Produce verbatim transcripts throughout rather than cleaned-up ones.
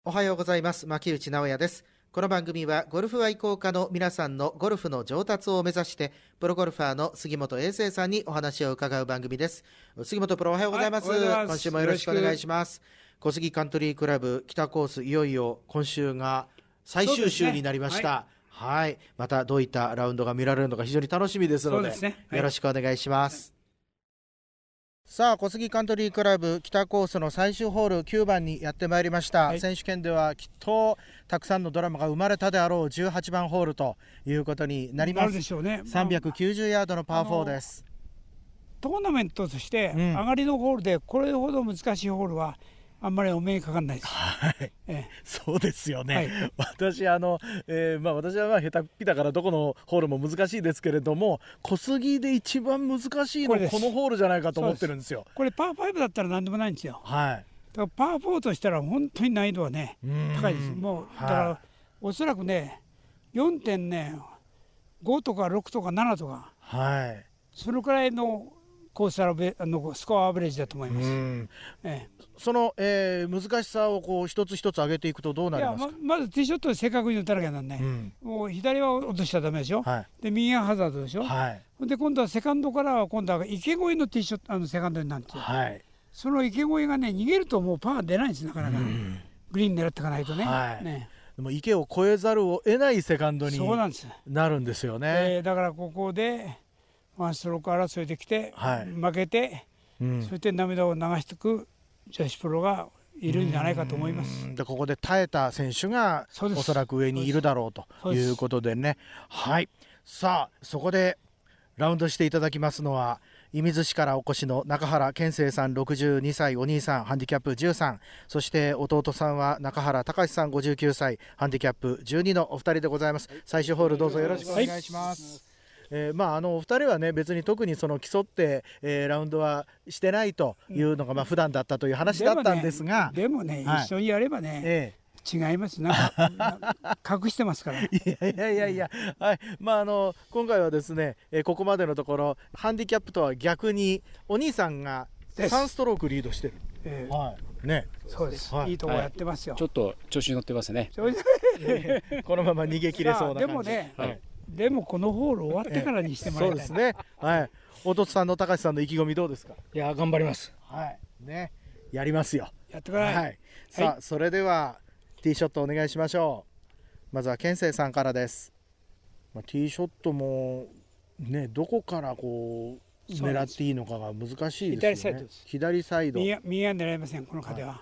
おはようございます。牧内直也です。この番組はゴルフ愛好家の皆さんのゴルフの上達を目指してプロゴルファーの杉本英生さんにお話を伺う番組です。杉本プロ、おはようございます。 はい、 今週もよろしくお願いします。小杉カントリークラブ北コース、いよいよ今週が最終週になりました。はい、はい、またどういったラウンドが見られるのか非常に楽しみですの で, です、ねはい、よろしくお願いします。はい、さあ小杉カントリークラブ北コースの最終ホールきゅうばんにやってまいりました。はい、選手権ではきっとたくさんのドラマが生まれたであろうじゅうはちばんホールということになります。 なるでしょうね。 さんびゃくきゅうじゅうヤードのパーフォーです。 トーナメントとして上がりのホールでこれほど難しいホールはあんまりお目にかかんないです。 はい、ええ、そうですよね。はい、私あの、えーまあ、私はまあ下手っぴだからどこのホールも難しいですけれども、小杉で一番難しいのはこのホールじゃないかと思ってるんですよ。 これパーファイブだったら何でもないんですよ。 はい、 だからパーフォーとしたら本当に難易度はね高いです。もうだから、はい、おそらくね よんてんご とかろくとかななとか、はい、そのくらいのコースアベのスコアアベレージだと思います。うんええ、 その、えー、難しさをこう一つ一つ上げていくとどうなりますか。 いや ま, まずティーショットで正確に打たなきゃなんない、うん、もう左は落としちゃダメでしょ、はい、で右はハザードでしょ、はい、で今度はセカンドからは今度は池越えのティーショットあのセカンドになるんですよ、はい、その池越えがね逃げるともうパワー出ないんですなかなか、うん、グリーン狙っていかないと ね,、はい、ねでも池を越えざるを得ないセカンドになるんですよね。 えー、だからここでワンストローク争いできて、はい、負けて、うん、そうやって涙を流していく女子プロがいるんじゃないかと思います。 でここで耐えた選手がおそらく上にいるだろうということでね。はい、さあそこでラウンドしていただきますのは射水市からお越しの中原健生さんろくじゅうにさい、お兄さんハンディキャップじゅうさん、そして弟さんは中原隆さんごじゅうきゅうさいハンディキャップじゅうにのお二人でございます。最終ホールどうぞよろしくお願いします。はい、えーまあ、あのお二人はね別に特にその競って、えー、ラウンドはしてないというのがまあ普段だったという話だったんですが、 でも ね, でもね、はい、一緒にやればね、えー、違いますなんか隠してますからいやいやいやいや、はい、まああの今回はですね、えー、ここまでのところハンディキャップとは逆にお兄さんがさんストロークリードしてる、えーはいね、 そうです、はい、いいとこやってますよ、はい、 ちょっと調子に乗ってますねこのまま逃げ切れそうな感じ。 でもね、はい、でもこのホール終わってからにしてもらいたい、 えー、そうですね、はい、弟さんの高橋さんの意気込みどうですか。 いや頑張ります、 はいね、やりますよ、 やってください、はい、 さあ、はい、それではティーショットお願いしましょう。まずは健生さんからです。まあ、ティーショットもねどこからこう狙っていいのかが難しいですよね。左サイドです。左サイド、 右は右は狙いませんこの風は、はい、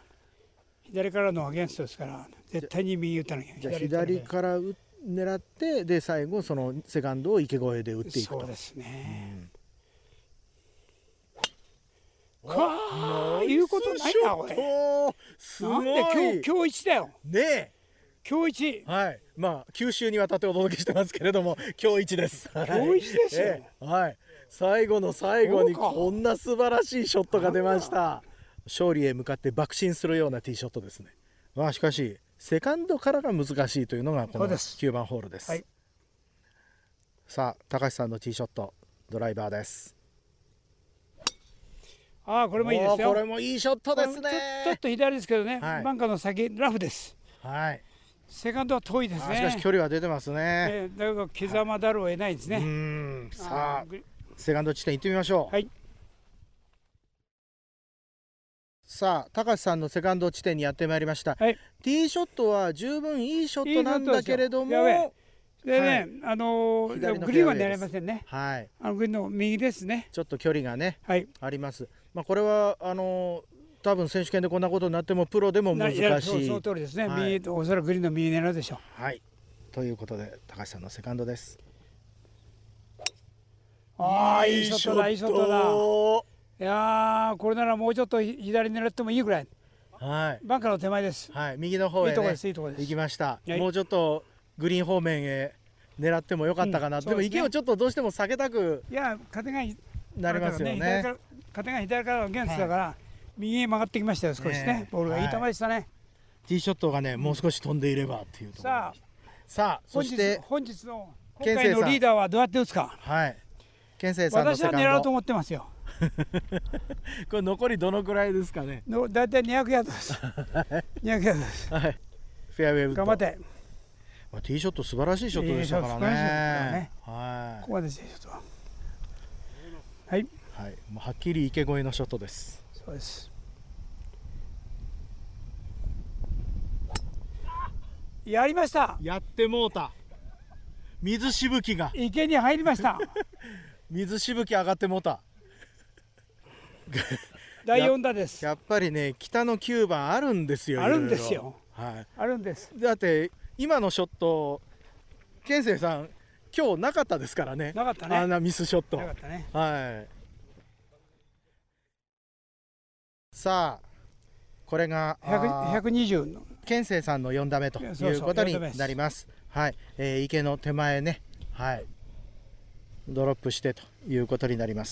左からのアゲンストですから絶対に右打たなきゃ。 じゃあ左から打狙ってで最後そのセカンドを池越えで打っていくと。 そうですね、うん、かあいうことないなこれ。 すごい。 なんで今日今日一だよねえ今日一。 はい、まあきゅう週にわたってお届けしてますけれども今日一です。 今日一ですよ、ええはい、最後の最後にこんな素晴らしいショットが出ました。勝利へ向かって爆心するようなティーショットですね。まあしかしセカンドからが難しいというのがこのきゅうばんホールです。はい、さあ高橋さんのティーショットドライバーです。 ああこれもいいですよ。 これもいいショットですね。 ちょ, ちょっと左ですけどね、はい、バンカーの先ラフです。 はい、 セカンドは遠いですね。 しかし距離は出てますね、 えー、だから刻まざるを得ないですね、はい、うーんさあセカンド地点行ってみましょう。はい、さあ高橋さんのセカンド地点にやってまいりました、はい、ティーショットは十分いいショットなんだけれどもでね、はい、あのー、グリーンは狙いませんね、はい、あのグリーンの右ですね。 ちょっと距離がね、はい、あります。まあ、これはあのー、多分選手権でこんなことになってもプロでも難しい。 そうその通りですね、はい、右おそらくグリーンの右狙うでしょう。 はい、ということで高橋さんのセカンドです。 ああいいショットだいいショットだ。いやーこれならもうちょっと左狙ってもいいぐらい、はい、バンカーの手前です、 はい、右の方へ、ね、いいとこですいいとこです行きました、はい、もうちょっとグリーン方面へ狙ってもよかったかな、うん、でも池をちょっとどうしても避けたくいや風がなりますよね。 ね風が左からのゲンスだから、はい、右へ曲がってきましたよ少しね、ねボールがいい球でしたね、はい、 ティーショットがね、うん、もう少し飛んでいればっていうところ。さあさあそして本日の今回のリーダーはどうやって打つか。 はい健生さんのセカンド私は狙うと思ってますよこれ残りどのくらいですかね。 のだいたいにひゃくヤードですにひゃくヤードです、 はい、 フェアウェイウッド。 頑張って。 まあ、ティーショット素晴らしいショットでしたからね。ね、 はい。ここまでティーショット。はい。 はい。もうはっきり池越えのショットです。 そうです。やりました。 やってもうた。水しぶきが池に入りました。 水しぶき上がってもうた。 だいよん打です。 やっぱりね、北のきゅうばんあるんですよ。 あるんですよ。 はい。 あるんです。 だって今のショット、健生さん今日なかったですからね。 なかったね。 あんなミスショット。 なかったね。 はい。さあ、これがひゃくにじゅうの健生さんのよん打目ということになります。はい、えー、池の手前ね、はい、ドロップしてということになります。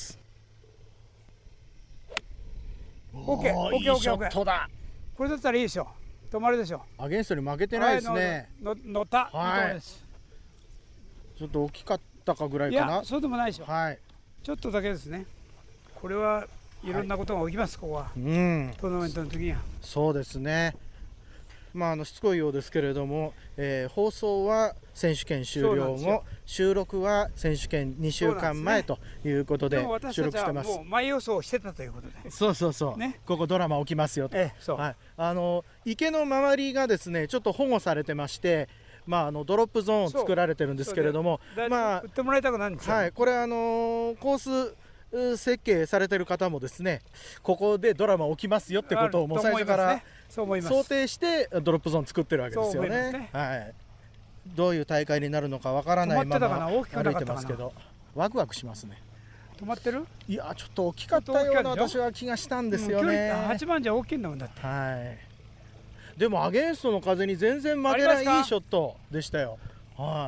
オッケー、オッケー、オッケー、 いいショットだ。 これだったらいいでしょ。止まるでしょ。 アゲンストに負けてないですね。 の乗った。 はい。ちょっと大きかったかぐらいかな。 いや、そうでもないでしょ。 はい。 ちょっとだけですね。これはいろんなことが起きます、ここは。 うん。 トーナメントの時には。 そうですね。まあ、あのしつこいようですけれども、えー、放送は選手権終了後、収録は選手権にしゅうかんまえということで収録してます。 もう前予想してたということで。 そうそうそう、ね、ここドラマ起きますよと、 ええ、そう、 はい、あの池の周りがですねちょっと保護されてまして、まあ、あのドロップゾーンを作られてるんですけれども、まあ売ってもらいたくないんですよ。 はい、これあのー、コース設計されてる方もですね、ここでドラマ起きますよってことをもう最初から想定してドロップゾーン作ってるわけですよね。はい、どういう大会になるのかわからないまま歩いてますけど、ワクワクしますね。 止まってる？ いや、ちょっと大きかったような私は気がしたんですよね。 はちばんじゃ大きいんだもんだって。 はい。でもアゲンストの風に全然負けないいいショットでしたよ。はい。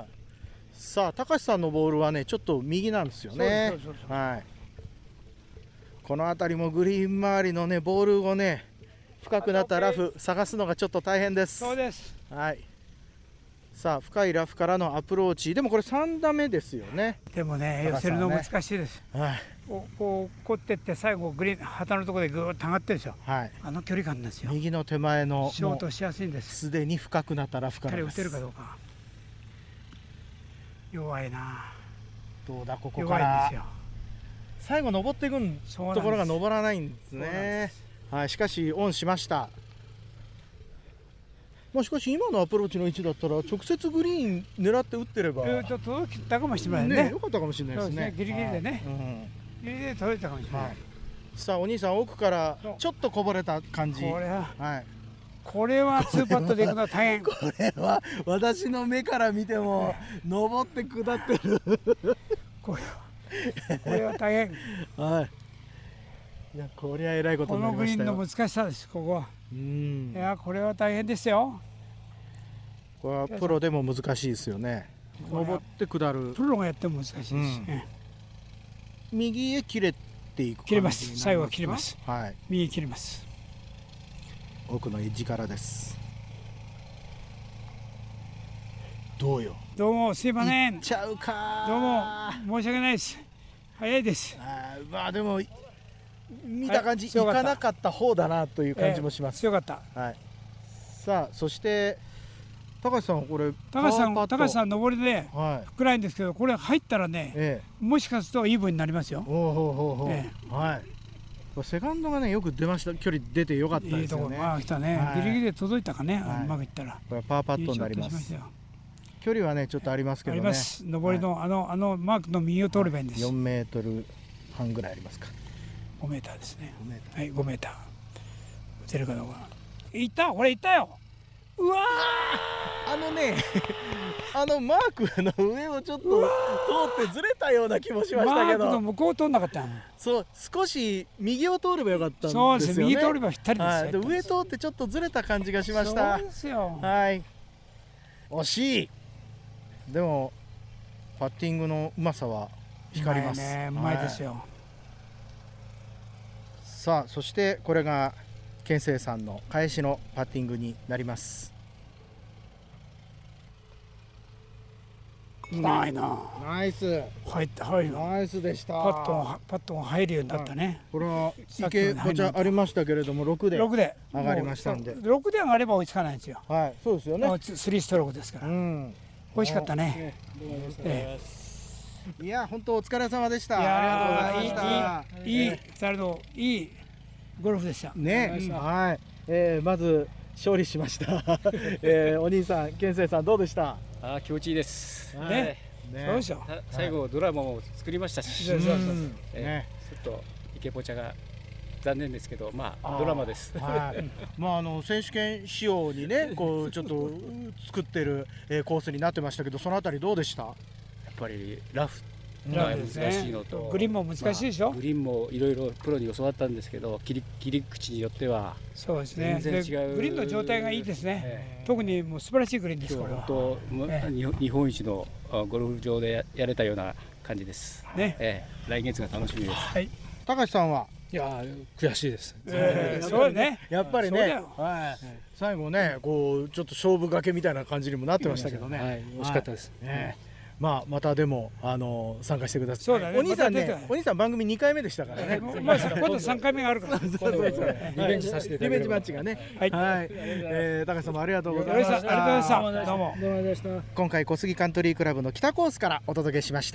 さあ、高橋さんのボールはねちょっと右なんですよね。はい。この辺りもグリーン周りのねボールをね深くなったラフ探すのがちょっと大変です。 そうです。 はい。さあ、深いラフからのアプローチ、でもこれさん打目ですよね。 でもね寄せるの難しいです。 はい。 こうこうこってって最後グリーン旗のところでぐーっと上がってるんですよ。 はい。 あの距離感ですよ。 右の手前のショートしやすいんです。 すでに深くなったラフからです。 打てるかどうか。弱いな。 どうだここから。弱いんですよ。最後登っていくところが登らないんですね。はい、しかしオンしました。まあ、しかし今のアプローチの位置だったら直接グリーン狙って打ってれば、 えー、ちょっと届いたかもしれないね。 ね、よかったかもしれないですね。 そうですね、ギリギリでね、うん、ギリギリで届いたかもしれない。はい、 さあ、お兄さん奥からちょっとこぼれた感じ。 これは、 はい、 これはツーパットでいくのは大変。 これは私の目から見ても上って下ってる。 これはこれは大変。 はい。いや、これはえらいことになりましたよ。 このグリーンの難しさです、ここは。 うん。 いや、これは大変ですよ。 これはプロでも難しいですよね。登って下る。 プロがやっても難しいですね。 うん、右へ切れていく。 切れます。最後は切れます。 はい。 右切れます。 奥のエッジからです。どうよ。 どうもすいません。 行っちゃうか。 どうも申し訳ないです。早いです。 あ、まあでも見た感じ行かなかった方だなという感じもします。 強かった。 はい。さあ、そして高橋さん、これ高橋さん高橋さん上りで暗いんですけど、これ入ったらね、ええ、もしかするとイーブンになりますよ。 おおほうほうほう、ええ、はい。セカンドがねよく出ました。距離出てよかったですよね。いいところまあ来たね、はい、ギリギリで届いたかね、はい、うまくいったら。 これパーパットになります。距離はねちょっとありますけどね。 あります。上りの、はい、あのあのマークの右を通ればいいんです。 よんメートルはんぐらいありますか。 ごメーターですね。はい、ごメーター。打てるかどうか。いった、これいったよ。うわー、あのねあのマークの上をちょっと通ってずれたような気もしましたけど、 マークの向こう通んなかったの。 そう、少し右を通ればよかったんですよね。 そうです、右通ればぴったりです、 はい、で上通ってちょっとずれた感じがしました。 そうですよ。 はい、惜しい。でもパッティングのうまさは光ります。 うまいね、うまいですよ。 はい、さあ、そしてこれが健生さんの返しのパッティングになります。 ないな。 ナイス。 入って入る。 ナイスでした。 パットンパットン入るようになったね。 これは池ポチャありましたけれどもろくでろくで上がりましたんで。 ろくで上がれば追いつかないんですよ。 はい、そうですよね。 スリーストロークですから。うん。美味しかったね。 ええ、いや本当お疲れ様でした。 いやありがとうございました。いいいいふたりのいいゴルフでした。 ね、うん、はい、えー、まず勝利しました。えー、お兄さん健生さんどうでした？ あ気持ちいいです。 ね。ねそうでしょ。 最後ドラマも作りましたし、そうそうそう。ね、ちょっと池ポチャが残念ですけど、まあドラマです。 はい。まああの選手権仕様にね、こうちょっと作ってるコースになってましたけど、そのあたりどうでした？ やっぱりラフが難しいのと、 グリーンも難しいでしょ。 グリーンもいろいろプロに教わったんですけど、切り切り口によってはそうですね。 全然違う。 グリーンの状態がいいですね。特にもう素晴らしいグリーンです。これは本当日本一のゴルフ場でやれたような感じです。ね。ええ、来月が楽しみです。はい。 高橋さんは。 いや悔しいです。 えー、そうね。 やっぱりね、はい、最後ね、こうちょっと勝負掛けみたいな感じにもなってましたけどね。 はい、惜しかったです。 ね、まあまたでもあの参加してください。 そうだね。 お兄さんね、お兄さん番組にかいめでしたからね。 まあ今度さんかいめがあるから。 リベンジさせていただきます。 リベンジマッチがね。はい。ええ、高橋さんもありがとうございました。 ありがとうございました。どうも。 どうもでした。 今回小杉カントリークラブの北コースからお届けしました。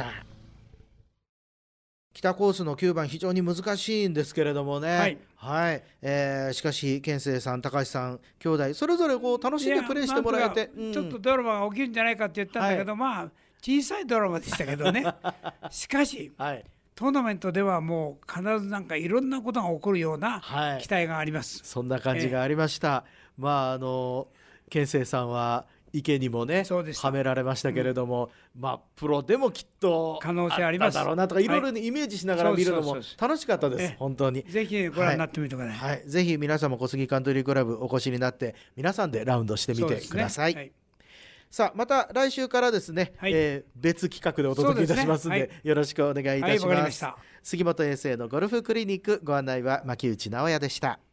北コースのきゅうばん非常に難しいんですけれどもね、はい、はい、えー、しかし健生さん高橋さん兄弟それぞれこう楽しんでプレーしてもらえて、 うん、ちょっとドラマが起きるんじゃないかって言ったんだけど、はい、まあ小さいドラマでしたけどねしかし、はい、トーナメントではもう必ずなんかいろんなことが起こるような期待があります、 はい、そんな感じがありました、えー、まああの健生さんは池にもねはめられましたけれども、うん、まあプロでもきっと可能性ありますだろうなとかいろいろイメージしながら見るのも楽しかったです。本当にぜひご覧になってみてください、 はいはい、ぜひ皆さんも小杉カントリークラブお越しになって皆さんでラウンドしてみてください、ねはい、さあまた来週からですね、はい、えー、別企画でお届けいたしますの で, で、ねはい、よろしくお願いいたします、はい、杉本衛生のゴルフクリニックご案内は牧内直也でした。